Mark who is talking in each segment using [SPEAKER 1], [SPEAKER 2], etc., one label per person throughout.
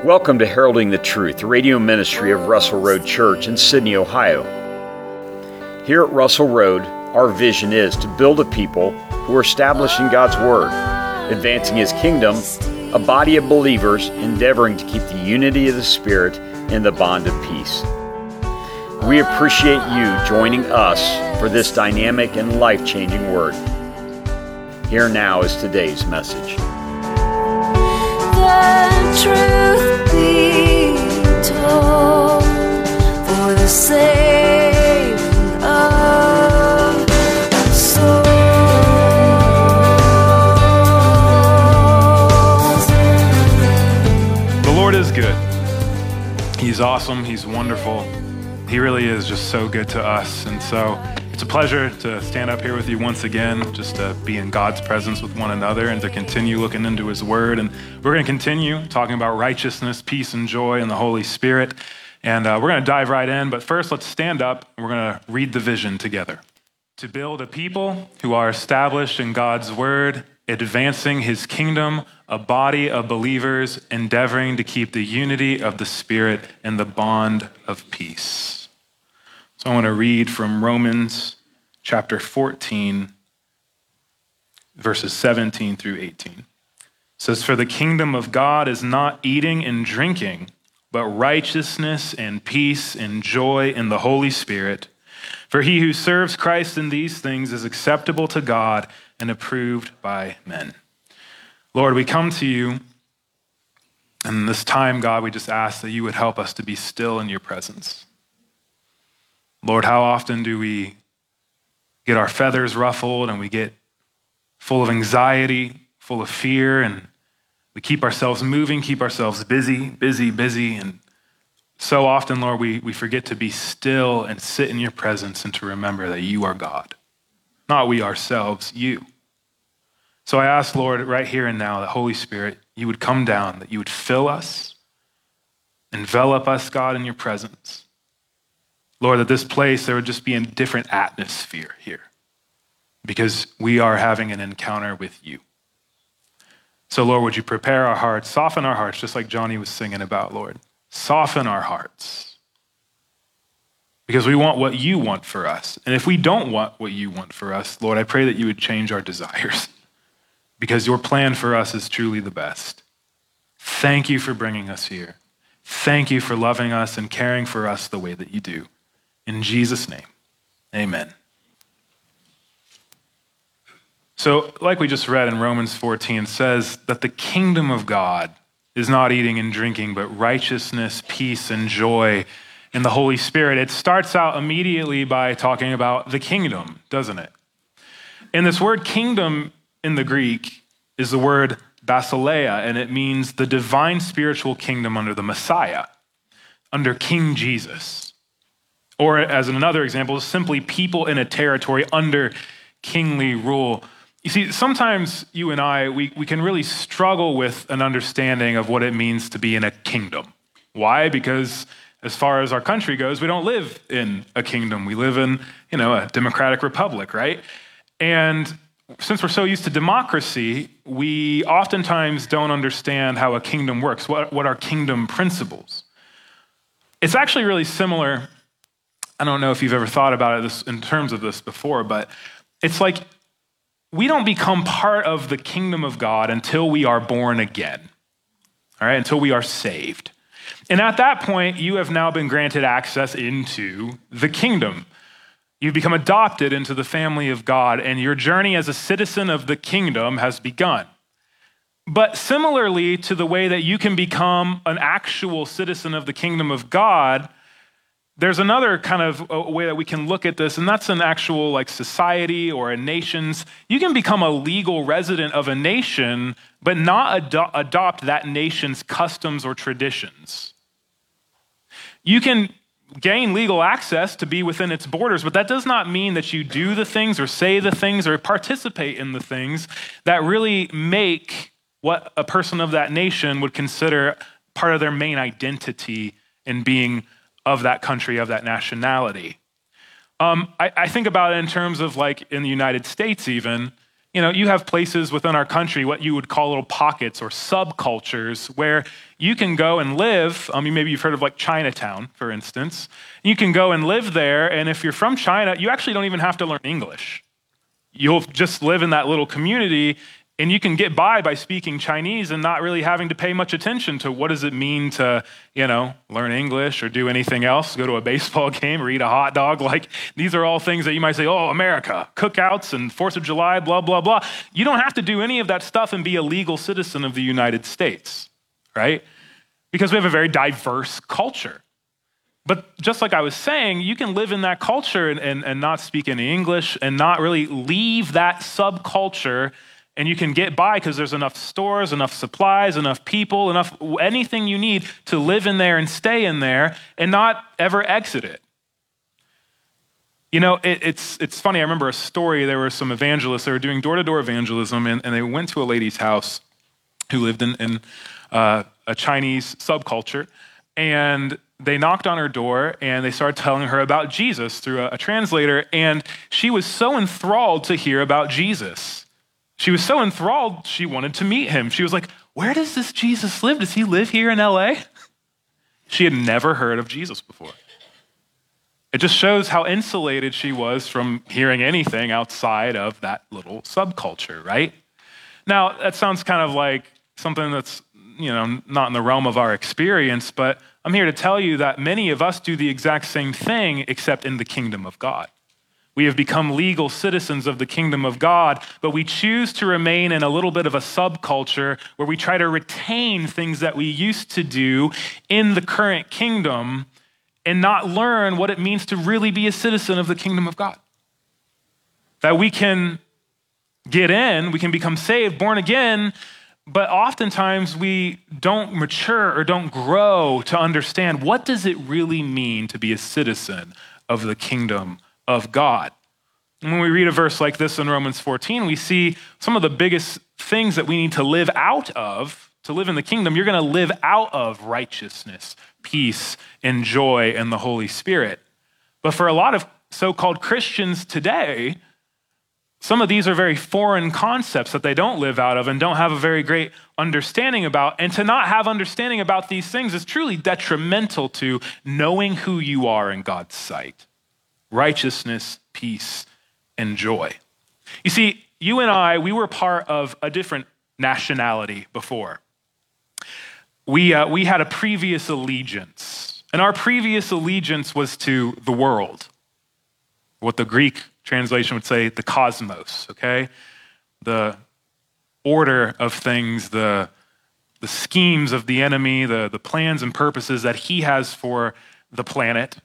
[SPEAKER 1] Welcome to Heralding the Truth, the radio ministry of Russell Road Church in Sydney, Ohio. Here at Russell Road, our vision is to build a people who are establishing God's Word, advancing His kingdom, a body of believers endeavoring to keep the unity of the Spirit in the bond of peace. We appreciate you joining us for this dynamic and life-changing Word. Here now is today's message.
[SPEAKER 2] The truth be told, for the saving of souls.
[SPEAKER 3] The Lord is good. He's awesome. He's wonderful. He really is just so good to us. And so it's a pleasure to stand up here with you once again, just to be in God's presence with one another and to continue looking into His Word. And we're going to continue talking about righteousness, peace, and joy in the Holy Spirit. And we're going to dive right in. But first, let's stand up and we're going to read the vision together. To build a people who are established in God's Word, advancing His kingdom, a body of believers endeavoring to keep the unity of the Spirit and the bond of peace. So I want to read from Romans chapter 14, verses 17 through 18. It says, "For the kingdom of God is not eating and drinking, but righteousness and peace and joy in the Holy Spirit. For he who serves Christ in these things is acceptable to God and approved by men." Lord, we come to you, and this time, God, we just ask that you would help us to be still in your presence. Lord, how often do we get our feathers ruffled and we get full of anxiety, full of fear, and we keep ourselves moving, keep ourselves busy, and so often, Lord, we forget to be still and sit in your presence and to remember that you are God. Not we ourselves, you. So I ask, Lord, right here and now, that Holy Spirit, you would come down, that you would fill us, envelop us, God, in your presence. Lord, that this place, there would just be a different atmosphere here because we are having an encounter with you. So, Lord, would you prepare our hearts, soften our hearts, just like Johnny was singing about, Lord. Soften our hearts because we want what you want for us. And if we don't want what you want for us, Lord, I pray that you would change our desires because your plan for us is truly the best. Thank you for bringing us here. Thank you for loving us and caring for us the way that you do. In Jesus' name, amen. So, like we just read in Romans 14, it says that the kingdom of God is not eating and drinking, but righteousness, peace, and joy in the Holy Spirit. It starts out immediately by talking about the kingdom, doesn't it? And this word kingdom in the Greek is the word basileia, and it means the divine spiritual kingdom under the Messiah, under King Jesus. Or as another example, simply people in a territory under kingly rule. You see, sometimes you and I, we can really struggle with an understanding of what it means to be in a kingdom. Why? Because as far as our country goes, we don't live in a kingdom. We live in, a democratic republic, right? And since we're so used to democracy, we oftentimes don't understand how a kingdom works, what are kingdom principles. It's actually really similar. I don't know if you've ever thought about it in terms of this before, but it's like we don't become part of the kingdom of God until we are born again, all right, until we are saved. And at that point, you have now been granted access into the kingdom. You've become adopted into the family of God, and your journey as a citizen of the kingdom has begun. But similarly to the way that you can become an actual citizen of the kingdom of God, there's another kind of way that we can look at this, and that's an actual society or a nation's. You can become a legal resident of a nation, but not adopt that nation's customs or traditions. You can gain legal access to be within its borders, but that does not mean that you do the things or say the things or participate in the things that really make what a person of that nation would consider part of their main identity in being of that country, of that nationality. I think about it in terms of in the United States even, You have places within our country, what you would call little pockets or subcultures, where you can go and live. Maybe you've heard of like Chinatown, for instance. You can go and live there, and if you're from China, you actually don't even have to learn English. You'll just live in that little community, and you can get by speaking Chinese and not really having to pay much attention to what does it mean to, learn English or do anything else, go to a baseball game or eat a hot dog. Like, these are all things that you might say, oh, America, cookouts and 4th of July, blah, blah, blah. You don't have to do any of that stuff and be a legal citizen of the United States, right? Because we have a very diverse culture. But just like I was saying, you can live in that culture and not speak any English and not really leave that subculture, and you can get by because there's enough stores, enough supplies, enough people, enough anything you need to live in there and stay in there and not ever exit it. It's funny. I remember a story. There were some evangelists. They were doing door-to-door evangelism, and they went to a lady's house who lived in a Chinese subculture, and they knocked on her door, and they started telling her about Jesus through a translator, and she was so enthralled to hear about Jesus. She was so enthralled, she wanted to meet him. She was like, where does this Jesus live? Does he live here in LA? She had never heard of Jesus before. It just shows how insulated she was from hearing anything outside of that little subculture, right? Now, that sounds kind of like something that's, not in the realm of our experience, but I'm here to tell you that many of us do the exact same thing, except in the kingdom of God. We have become legal citizens of the kingdom of God, but we choose to remain in a little bit of a subculture where we try to retain things that we used to do in the current kingdom and not learn what it means to really be a citizen of the kingdom of God. That we can get in, we can become saved, born again, but oftentimes we don't mature or don't grow to understand what does it really mean to be a citizen of the kingdom of God. And when we read a verse like this in Romans 14, we see some of the biggest things that we need to live out of, to live in the kingdom. You're going to live out of righteousness, peace, and joy and the Holy Spirit. But for a lot of so-called Christians today, some of these are very foreign concepts that they don't live out of and don't have a very great understanding about. And to not have understanding about these things is truly detrimental to knowing who you are in God's sight. Righteousness, peace, and joy. You see, you and I, we were part of a different nationality before. We had a previous allegiance, and our previous allegiance was to the world. What the Greek translation would say, the cosmos, okay? The order of things, the schemes of the enemy, the plans and purposes that he has for the planet.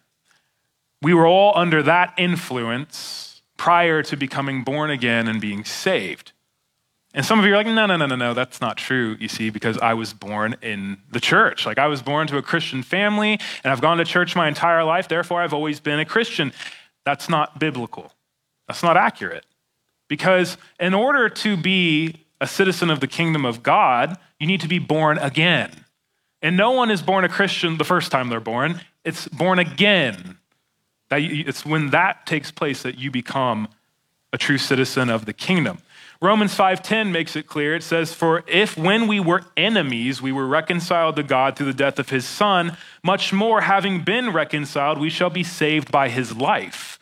[SPEAKER 3] We were all under that influence prior to becoming born again and being saved. And some of you are like, no, that's not true, you see, because I was born in the church. Like, I was born to a Christian family, and I've gone to church my entire life, therefore I've always been a Christian. That's not biblical. That's not accurate. Because in order to be a citizen of the kingdom of God, you need to be born again. And no one is born a Christian the first time they're born. It's born again. It's when that takes place that you become a true citizen of the kingdom. Romans 5:10 makes it clear. It says, for if when we were enemies, we were reconciled to God through the death of his son, much more having been reconciled, we shall be saved by his life.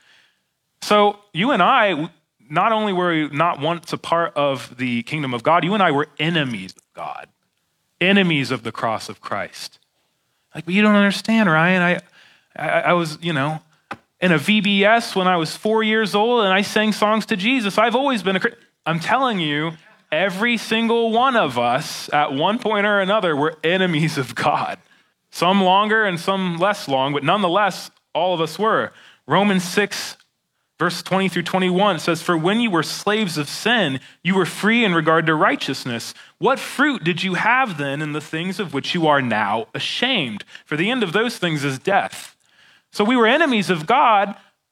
[SPEAKER 3] So you and I, not only were we not once a part of the kingdom of God, you and I were enemies of God, enemies of the cross of Christ. Like, but you don't understand, Ryan. I was, in a VBS when I was 4 years old, and I sang songs to Jesus. I've always been a Christian. I'm telling you, every single one of us at one point or another were enemies of God. Some longer and some less long, but nonetheless, all of us were. Romans 6, verse 20 through 21 says, for when you were slaves of sin, you were free in regard to righteousness. What fruit did you have then in the things of which you are now ashamed? For the end of those things is death. So we were enemies of God,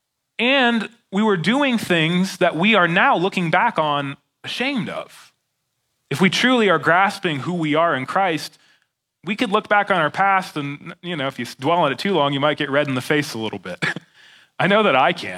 [SPEAKER 3] and we were doing things that we are now looking back on ashamed of. If we truly are grasping who we are in Christ, we could look back on our past and, if you dwell on it too long, you might get red in the face a little bit. I know that I can.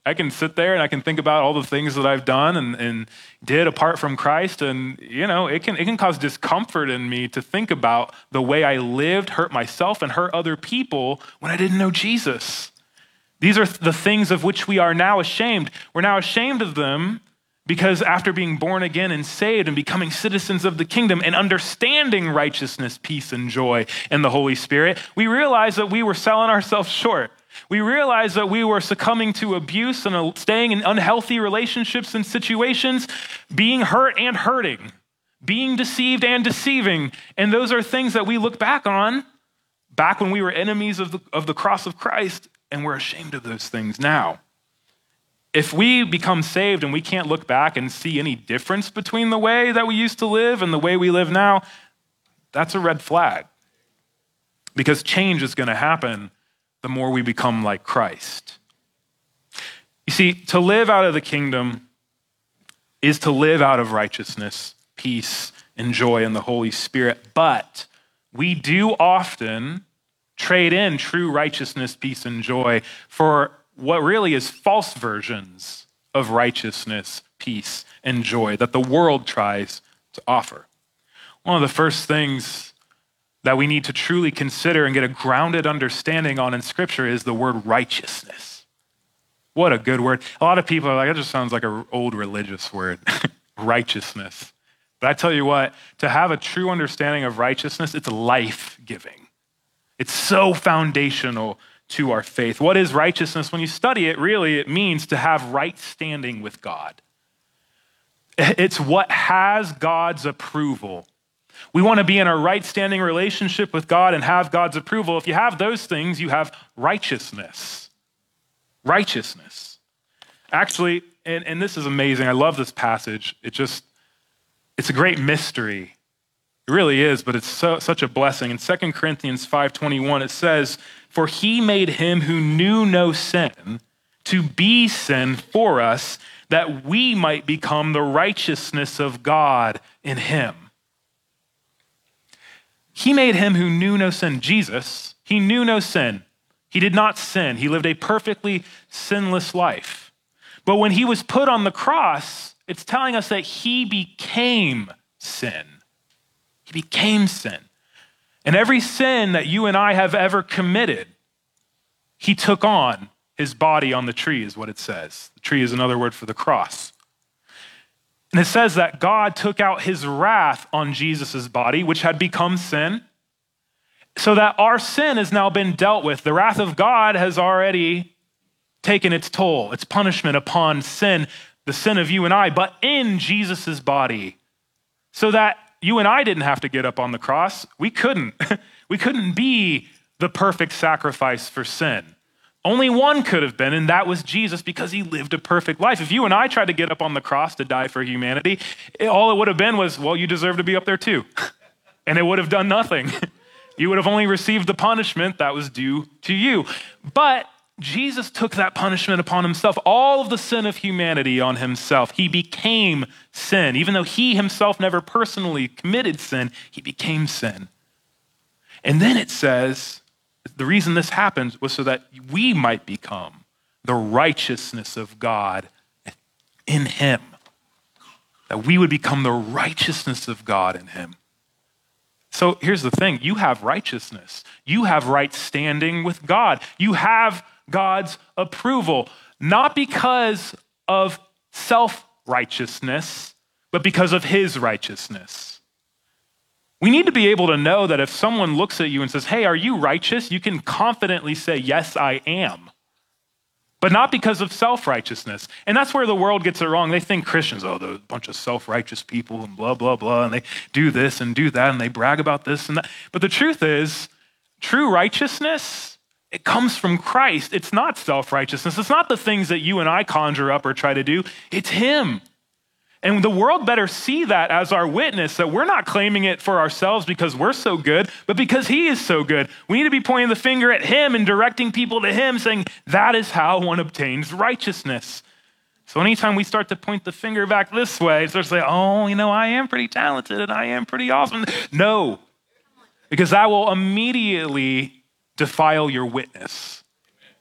[SPEAKER 3] I can sit there and I can think about all the things that I've done and did apart from Christ. And, it can cause discomfort in me to think about the way I lived, hurt myself and hurt other people when I didn't know Jesus. These are the things of which we are now ashamed. We're now ashamed of them because after being born again and saved and becoming citizens of the kingdom and understanding righteousness, peace, and joy in the Holy Spirit, we realize that we were selling ourselves short. We realized that we were succumbing to abuse and staying in unhealthy relationships and situations, being hurt and hurting, being deceived and deceiving. And those are things that we look back on back when we were enemies of the cross of Christ, and we're ashamed of those things now. If we become saved and we can't look back and see any difference between the way that we used to live and the way we live now, that's a red flag. Because change is going to happen the more we become like Christ. You see, to live out of the kingdom is to live out of righteousness, peace, and joy in the Holy Spirit. But we do often trade in true righteousness, peace, and joy for what really is false versions of righteousness, peace, and joy that the world tries to offer. One of the first things that we need to truly consider and get a grounded understanding on in Scripture is the word righteousness. What a good word. A lot of people are like, that just sounds like an old religious word, righteousness. But I tell you what, to have a true understanding of righteousness, it's life-giving. It's so foundational to our faith. What is righteousness? When you study it, really, it means to have right standing with God. It's what has God's approval. We want to be in a right standing relationship with God and have God's approval. If you have those things, you have righteousness. Righteousness. Actually, and this is amazing. I love this passage. It's a great mystery. It really is, but it's such a blessing. In 2 Corinthians 5:21, it says, "For he made him who knew no sin to be sin for us, that we might become the righteousness of God in him." He made him who knew no sin. Jesus, he knew no sin. He did not sin. He lived a perfectly sinless life. But when he was put on the cross, it's telling us that he became sin. He became sin. And every sin that you and I have ever committed, he took on his body on the tree, is what it says. The tree is another word for the cross. And it says that God took out his wrath on Jesus' body, which had become sin, so that our sin has now been dealt with. The wrath of God has already taken its toll, its punishment upon sin, the sin of you and I, but in Jesus' body, so that you and I didn't have to get up on the cross. We couldn't. We couldn't be the perfect sacrifice for sin. Only one could have been, and that was Jesus, because he lived a perfect life. If you and I tried to get up on the cross to die for humanity, all it would have been was, well, you deserve to be up there too. And it would have done nothing. You would have only received the punishment that was due to you. But Jesus took that punishment upon himself, all of the sin of humanity on himself. He became sin. Even though he himself never personally committed sin, he became sin. And then it says, the reason this happened was so that we might become the righteousness of God in him. That we would become the righteousness of God in him. So here's the thing. You have righteousness. You have right standing with God. You have God's approval, not because of self-righteousness, but because of his righteousness. We need to be able to know that if someone looks at you and says, "Hey, are you righteous?" you can confidently say, "Yes, I am." But not because of self-righteousness. And that's where the world gets it wrong. They think Christians, they're a bunch of self-righteous people and blah, blah, blah, and they do this and do that, and they brag about this and that. But the truth is, true righteousness, it comes from Christ. It's not self-righteousness. It's not the things that you and I conjure up or try to do. It's him. And the world better see that as our witness, that we're not claiming it for ourselves because we're so good, but because he is so good. We need to be pointing the finger at him and directing people to him, saying that is how one obtains righteousness. So anytime we start to point the finger back this way, start to say, "Oh, I am pretty talented and I am pretty awesome." No, because that will immediately defile your witness.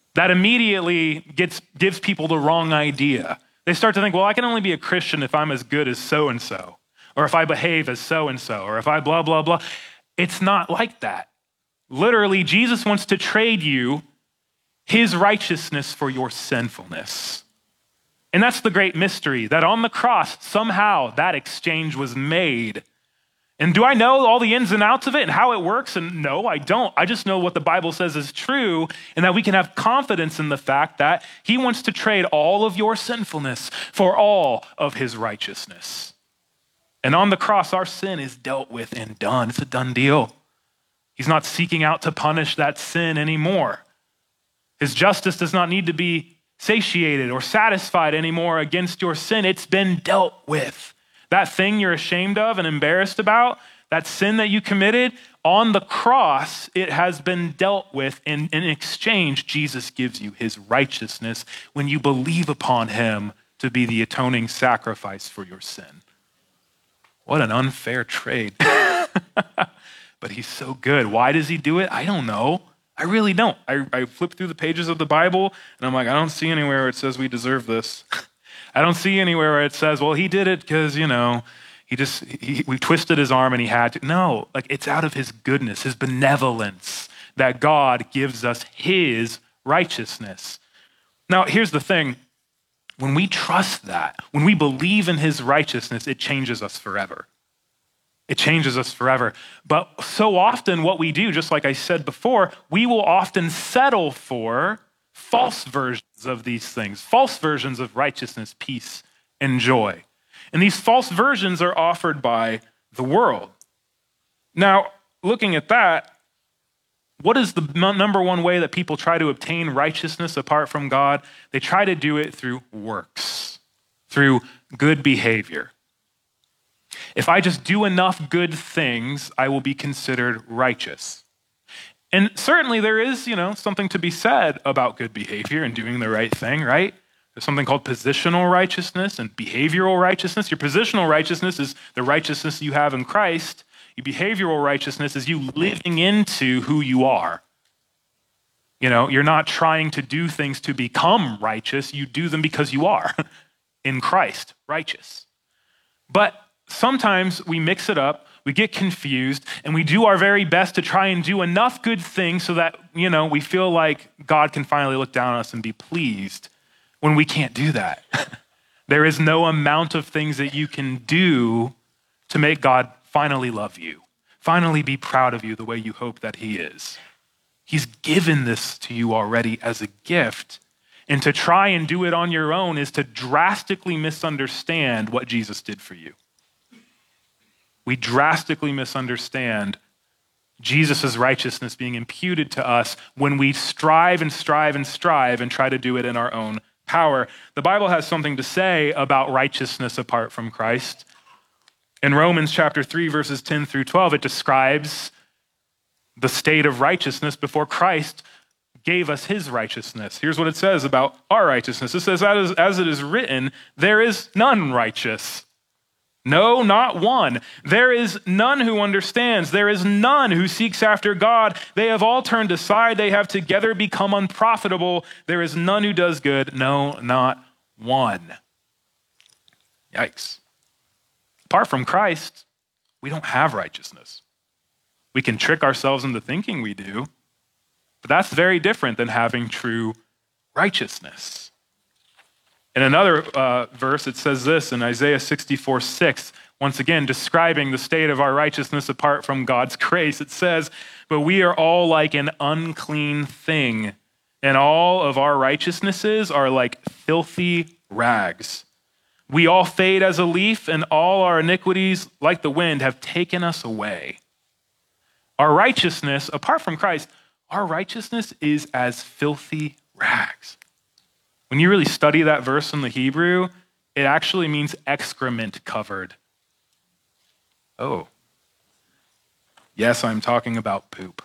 [SPEAKER 3] that immediately gives people the wrong idea. They start to think, well, I can only be a Christian if I'm as good as so-and-so, or if I behave as so-and-so, or if I blah, blah, blah. It's not like that. Literally, Jesus wants to trade you his righteousness for your sinfulness. And that's the great mystery, that on the cross, somehow that exchange was made. And do I know all the ins and outs of it and how it works? And no, I don't. I just know what the Bible says is true, and that we can have confidence in the fact that he wants to trade all of your sinfulness for all of his righteousness. And on the cross, our sin is dealt with and done. It's a done deal. He's not seeking out to punish that sin anymore. His justice does not need to be satiated or satisfied anymore against your sin. It's been dealt with. That thing you're ashamed of and embarrassed about, that sin that you committed, on the cross, it has been dealt with. And in exchange, Jesus gives you his righteousness when you believe upon him to be the atoning sacrifice for your sin. What an unfair trade. But he's so good. Why does he do it? I don't know. I really don't. I flip through the pages of the Bible and I'm like, I don't see anywhere where it says we deserve this. I don't see anywhere where it says, well, he did it because, we twisted his arm and he had to. No, like it's out of his goodness, his benevolence that God gives us his righteousness. Now, here's the thing. When we trust that, when we believe in his righteousness, it changes us forever. It changes us forever. But so often what we do, just like I said before, we will often settle for false versions of these things, false versions of righteousness, peace, and joy. And these false versions are offered by the world. Now, looking at that, what is the number one way that people try to obtain righteousness apart from God? They try to do it through works, through good behavior. If I just do enough good things, I will be considered righteous. And certainly there is, something to be said about good behavior and doing the right thing, right? There's something called positional righteousness and behavioral righteousness. Your positional righteousness is the righteousness you have in Christ. Your behavioral righteousness is you living into who you are. You're not trying to do things to become righteous. You do them because you are in Christ, righteous. But sometimes we mix it up, we get confused, and we do our very best to try and do enough good things so that, we feel like God can finally look down on us and be pleased when we can't do that. There is no amount of things that you can do to make God finally love you, finally be proud of you the way you hope that he is. He's given this to you already as a gift, and to try and do it on your own is to drastically misunderstand what Jesus did for you. We drastically misunderstand Jesus' righteousness being imputed to us when we strive and strive and strive and try to do it in our own power. The Bible has something to say about righteousness apart from Christ. In Romans chapter 3, verses 10 through 12, it describes the state of righteousness before Christ gave us his righteousness. Here's what it says about our righteousness. It says, as it is written, there is none righteous. No, not one. There is none who understands. There is none who seeks after God. They have all turned aside. They have together become unprofitable. There is none who does good. No, not one. Yikes. Apart from Christ, we don't have righteousness. We can trick ourselves into thinking we do, but that's very different than having true righteousness. In another verse, it says this in Isaiah 64:6, once again, describing the state of our righteousness apart from God's grace. It says, but we are all like an unclean thing, and all of our righteousnesses are like filthy rags. We all fade as a leaf, and all our iniquities, like the wind, have taken us away. Our righteousness, apart from Christ, our righteousness is as filthy rags. When you really study that verse in the Hebrew, it actually means excrement covered. Oh. Yes, I'm talking about poop.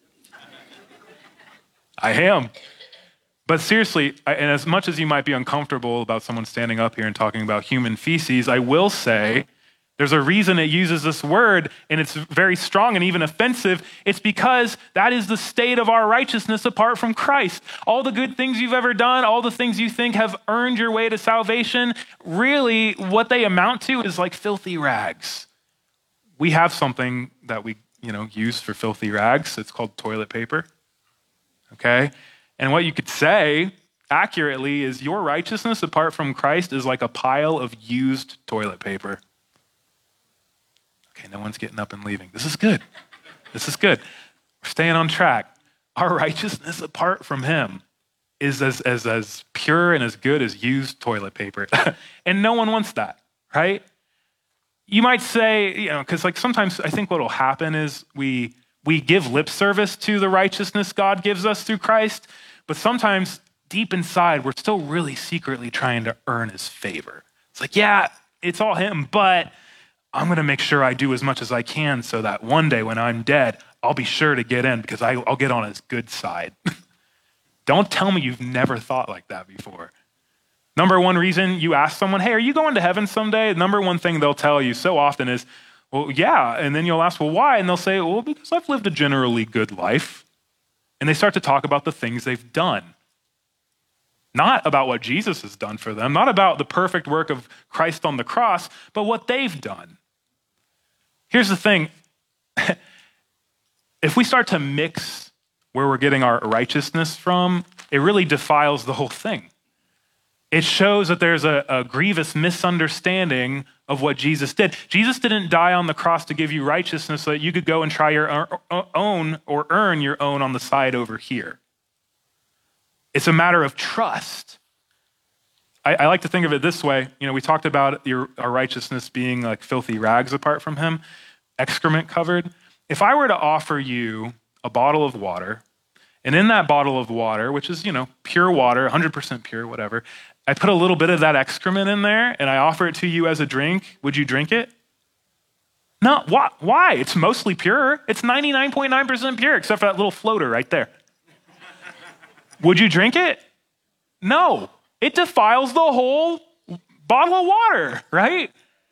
[SPEAKER 3] I am. But seriously, and as much as you might be uncomfortable about someone standing up here and talking about human feces, I will say There's a reason it uses this word, and it's very strong and even offensive. It's because that is the state of our righteousness apart from Christ. All the good things you've ever done, all the things you think have earned your way to salvation, really what they amount to is like filthy rags. We have something that we, use for filthy rags. It's called toilet paper. Okay? And what you could say accurately is your righteousness apart from Christ is like a pile of used toilet paper. Okay, no one's getting up and leaving. This is good. This is good. We're staying on track. Our righteousness apart from him is as pure and as good as used toilet paper. And no one wants that, right? You might say, because like sometimes I think what will happen is we give lip service to the righteousness God gives us through Christ, but sometimes deep inside, we're still really secretly trying to earn his favor. It's like, yeah, it's all him, but I'm going to make sure I do as much as I can so that one day when I'm dead, I'll be sure to get in because I'll get on his good side. Don't tell me you've never thought like that before. Number one reason you ask someone, hey, are you going to heaven someday? The number one thing they'll tell you so often is, well, yeah. And then you'll ask, well, why? And they'll say, well, because I've lived a generally good life. And they start to talk about the things they've done. Not about what Jesus has done for them, not about the perfect work of Christ on the cross, but what they've done. Here's the thing. If we start to mix where we're getting our righteousness from, it really defiles the whole thing. It shows that there's a grievous misunderstanding of what Jesus did. Jesus didn't die on the cross to give you righteousness so that you could go and try your own or earn your own on the side over here. It's a matter of trust. I like to think of it this way. We talked about our righteousness being like filthy rags apart from him, excrement covered. If I were to offer you a bottle of water, and in that bottle of water, which is, pure water, 100% pure, whatever, I put a little bit of that excrement in there and I offer it to you as a drink, would you drink it? No, why? It's mostly pure. It's 99.9% pure, except for that little floater right there. Would you drink it? No. It defiles the whole bottle of water, right?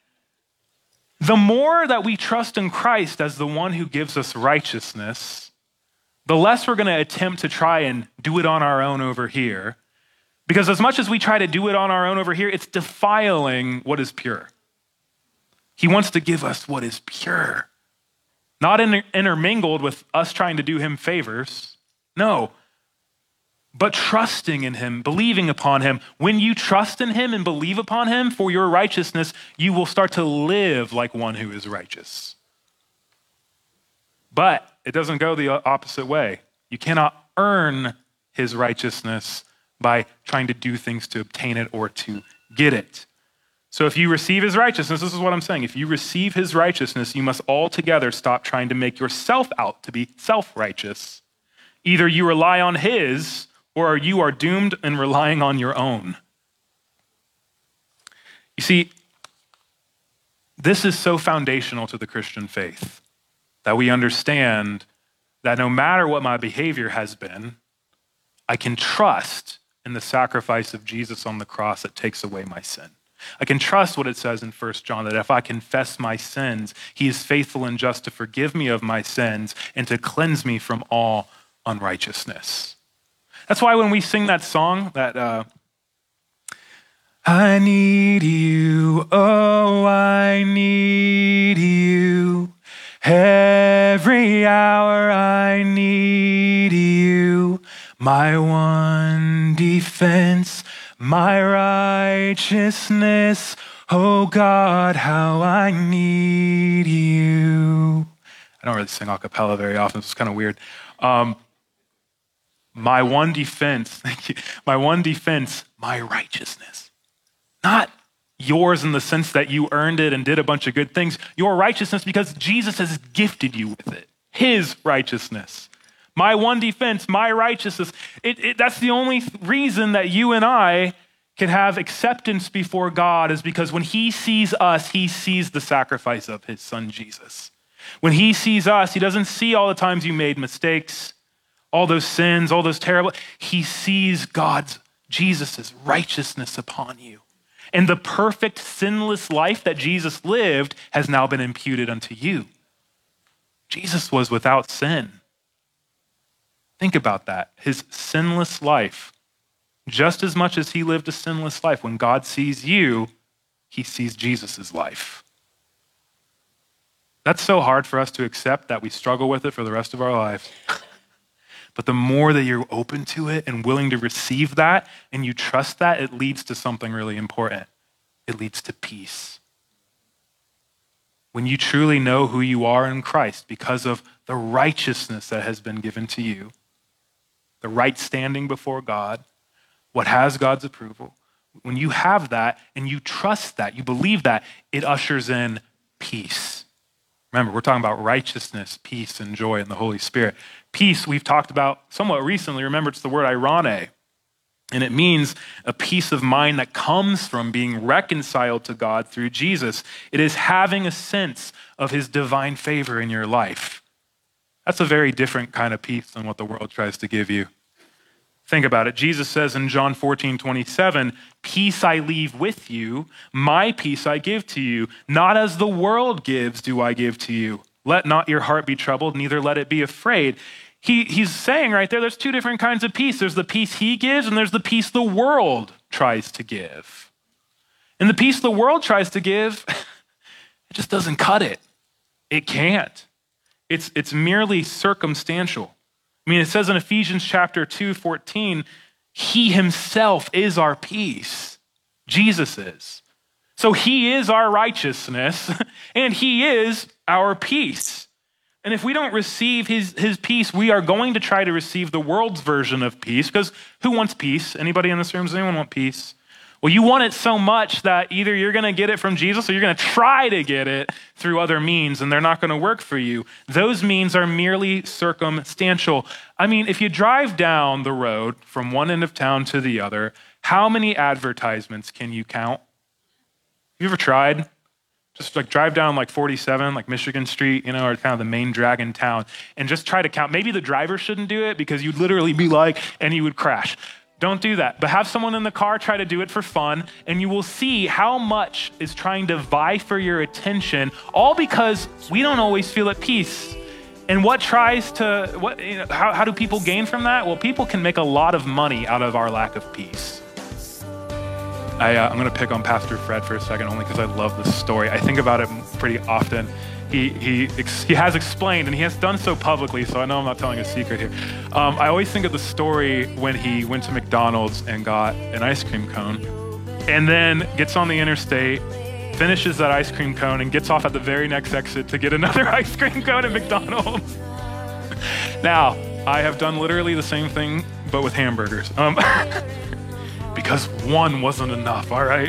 [SPEAKER 3] The more that we trust in Christ as the one who gives us righteousness, the less we're going to attempt to try and do it on our own over here. Because as much as we try to do it on our own over here, it's defiling what is pure. He wants to give us what is pure. Not intermingled with us trying to do him favors. No. But trusting in him, believing upon him. When you trust in him and believe upon him for your righteousness, you will start to live like one who is righteous. But it doesn't go the opposite way. You cannot earn his righteousness by trying to do things to obtain it or to get it. So if you receive his righteousness, this is what I'm saying. If you receive his righteousness, you must altogether stop trying to make yourself out to be self-righteous. Either you rely on his, or you are doomed in relying on your own. You see, this is so foundational to the Christian faith that we understand that no matter what my behavior has been, I can trust in the sacrifice of Jesus on the cross that takes away my sin. I can trust what it says in 1 John, that if I confess my sins, he is faithful and just to forgive me of my sins and to cleanse me from all unrighteousness. That's why when we sing that song, that I need you, oh, I need you. Every hour I need you. My one defense, my righteousness. Oh God, how I need you. I don't really sing a cappella very often, so it's kind of weird. My one defense, thank you. My one defense, my righteousness. Not yours in the sense that you earned it and did a bunch of good things. Your righteousness because Jesus has gifted you with it. His righteousness. My one defense, my righteousness. That's the only reason that you and I can have acceptance before God is because when he sees us, he sees the sacrifice of his son, Jesus. When he sees us, he doesn't see all the times you made mistakes, all those sins, all those terrible, he sees Jesus' righteousness upon you. And the perfect sinless life that Jesus lived has now been imputed unto you. Jesus was without sin. Think about that. His sinless life, just as much as he lived a sinless life, when God sees you, he sees Jesus' life. That's so hard for us to accept that we struggle with it for the rest of our lives. But the more that you're open to it and willing to receive that and you trust that, it leads to something really important. It leads to peace. When you truly know who you are in Christ because of the righteousness that has been given to you, the right standing before God, what has God's approval, when you have that and you trust that, you believe that, it ushers in peace. Remember, we're talking about righteousness, peace, and joy in the Holy Spirit. Peace, we've talked about somewhat recently. Remember, it's the word irene, and it means a peace of mind that comes from being reconciled to God through Jesus. It is having a sense of his divine favor in your life. That's a very different kind of peace than what the world tries to give you. Think about it. Jesus says in John 14:27, peace I leave with you, my peace I give to you. Not as the world gives do I give to you. Let not your heart be troubled, neither let it be afraid. He's saying right there's two different kinds of peace. There's the peace he gives and there's the peace the world tries to give. And the peace the world tries to give, it just doesn't cut it. It can't. It's merely circumstantial. I mean, it says in Ephesians chapter 2:14, he himself is our peace. Jesus is. So he is our righteousness and he is our peace. And if we don't receive his peace, we are going to try to receive the world's version of peace, because who wants peace? Anybody in this room? Does anyone want peace? Well, you want it so much that either you're going to get it from Jesus or you're going to try to get it through other means, and they're not going to work for you. Those means are merely circumstantial. I mean, if you drive down the road from one end of town to the other, how many advertisements can you count? Have you ever tried? Just like drive down like 47, like Michigan Street, or kind of the main drag in town, and just try to count. Maybe the driver shouldn't do it because you'd literally be like, and you would crash. Don't do that, but have someone in the car try to do it for fun, and you will see how much is trying to vie for your attention, all because we don't always feel at peace. And how do people gain from that? Well, people can make a lot of money out of our lack of peace. I'm going to pick on Pastor Fred for a second, only because I love this story. I think about it pretty often. He has explained, and he has done so publicly, so I know I'm not telling a secret here. I always think of the story when he went to McDonald's and got an ice cream cone, and then gets on the interstate, finishes that ice cream cone, and gets off at the very next exit to get another ice cream cone at McDonald's. Now, I have done literally the same thing, but with hamburgers. Because one wasn't enough, all right?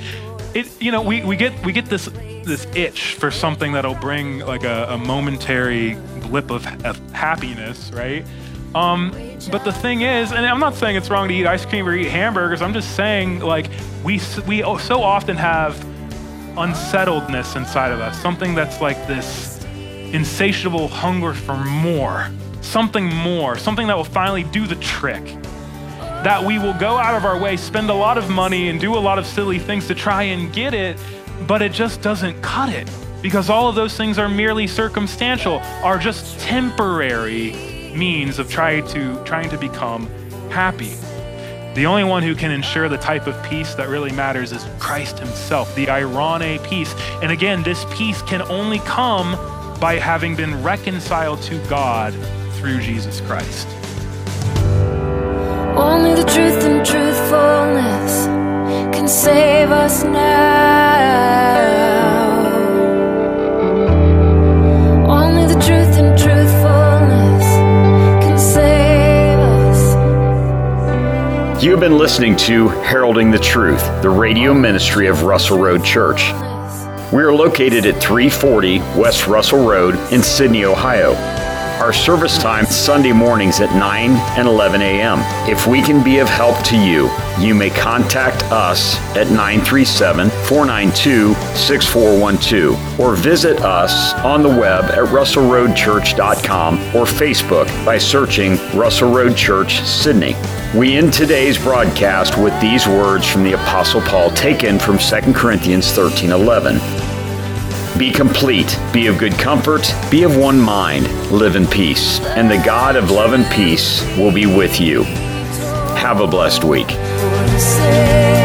[SPEAKER 3] We get this itch for something that'll bring like a momentary blip of happiness, right? But the thing is, and I'm not saying it's wrong to eat ice cream or eat hamburgers, I'm just saying like we so often have unsettledness inside of us, something that's like this insatiable hunger for more, something that will finally do the trick. That we will go out of our way, spend a lot of money and do a lot of silly things to try and get it, but it just doesn't cut it, because all of those things are merely circumstantial, are just temporary means of trying to become happy. The only one who can ensure the type of peace that really matters is Christ himself, the irene peace. And again, this peace can only come by having been reconciled to God through Jesus Christ.
[SPEAKER 2] Only the truth and truthfulness can save us now. Only the truth and truthfulness can save us.
[SPEAKER 1] You have been listening to Heralding the Truth, the radio ministry of Russell Road Church. We are located at 340 West Russell Road in Sydney, Ohio. Our service time is Sunday mornings at 9 and 11 a.m. If we can be of help to you, you may contact us at 937-492-6412 or visit us on the web at russellroadchurch.com or Facebook by searching Russell Road Church, Sydney. We end today's broadcast with these words from the Apostle Paul taken from 2 Corinthians 13:11. Be complete, be of good comfort, be of one mind, live in peace, and the God of love and peace will be with you. Have a blessed week.